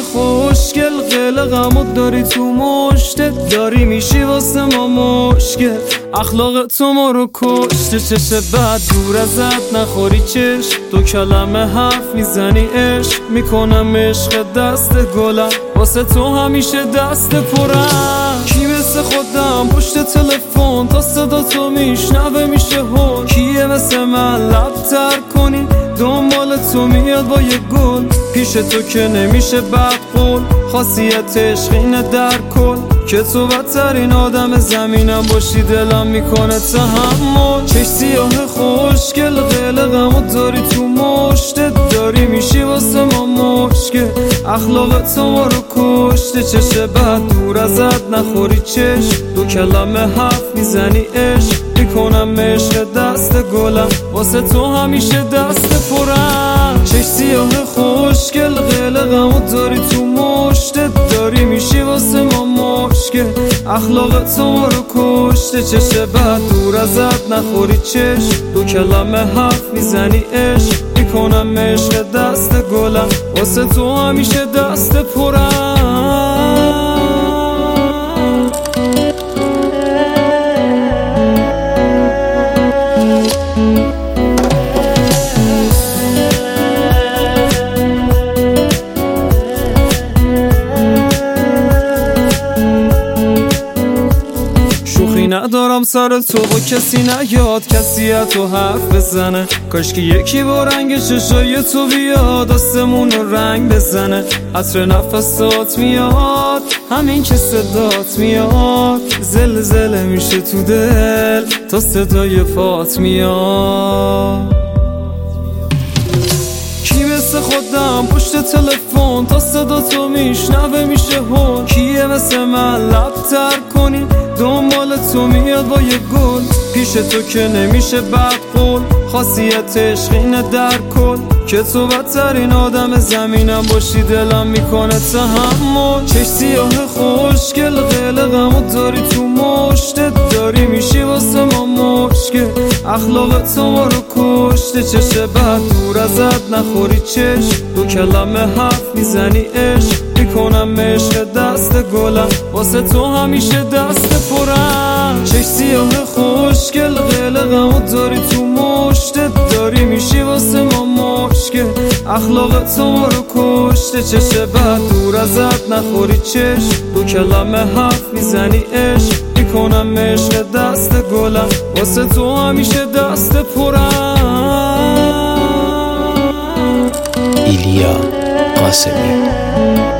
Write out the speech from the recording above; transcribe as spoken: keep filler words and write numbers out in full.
خوشگل قلقمو داری تو مشتت، داری میشی واسه ما مشکل. اخلاق تو ما رو کشته، چشه بعد دور ازت نخوری چش. دو کلمه حرف میزنی عشق، میکنم عشق دست گلم، واسه تو همیشه دست پرم. کی مثل خودم پشت تلفن تا صدا تو میشنوه میشه هون؟ کیه مثل من لب تر کنی دنبال تو میاد با یه گل؟ پیش تو که نمیشه بد قول، خاصیت عشق اینه در کل که تو بدترین آدم زمینم باشی. دلم میکنه تحمل. چش سیاه خوشگل قلقمو داری تو مشتت، داری میشی واسه ما مشکل. اخلاق تو ما رو کشته، چشه بعد دور ازت نخوری چش. دو کلمه حرف میزنی عشق، میکنم عشق دست گلم، واسه تو همیشه دست پرم. چش سیاه خوشگل قلقمو داری تو مشتت، داری میشی واسه ما مشکل. اخلاق تو ما رو کشته، چشه بعد دور ازت نخوری چش. دو کلمه حرف میزنی عشق، میکنم عشق دست گلم، واسه تو همیشه دست پرم. ندارم سر تو با کسی نیاد، کسی تو حرف بزنه. کاش که یکی با رنگ چشای تو بیاد آسمون رو رنگ بزنه. عطر نفسات میاد همین که صدات میاد، زلزله میشه تو دل تا صدای پات میاد. کی مثل خودم پشت تلفن تا صدا تو میشنوه میشه هون؟ کیه مثل من لب تر کنی دنبال تو میاد با یه گل؟ پیش تو که نمیشه بد قول، خاصیت عشق اینه در کل که تو بدترین آدم زمینم باشی. دلم میکنه تحمل. چش سیاه خوشگل قلقمو داری تو مشتت، داری میشی واسه ما مشکل. اخلاق تو ما رو کشته، چشه بعد دور ازت نخوری چش. دو کلمه حرف میزنی عشق، میکنم عشق دست گلم، واسه تو همیشه دست پرم. چش سیاه خوشگل قلقمو داری تو مشتت، داری میشی واسه ما مشکل. اخلاق تو ما رو کشته، چشه بعد دور ازت نخوری چش. دو کلمه حرف میزنی عشق، میکنم عشق دست گلم، واسه تو همیشه دست پرم. ایلیا قاسمی.